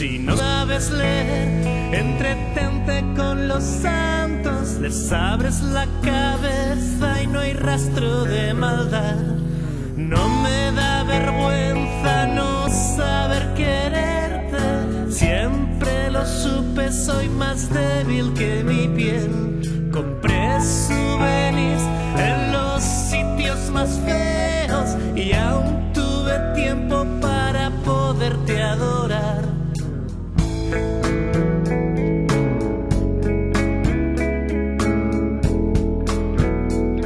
Si no sabes leer, entretente con los santos, les abres la cabeza y no hay rastro de maldad. No me da vergüenza no saber quererte, siempre lo supe, soy más débil que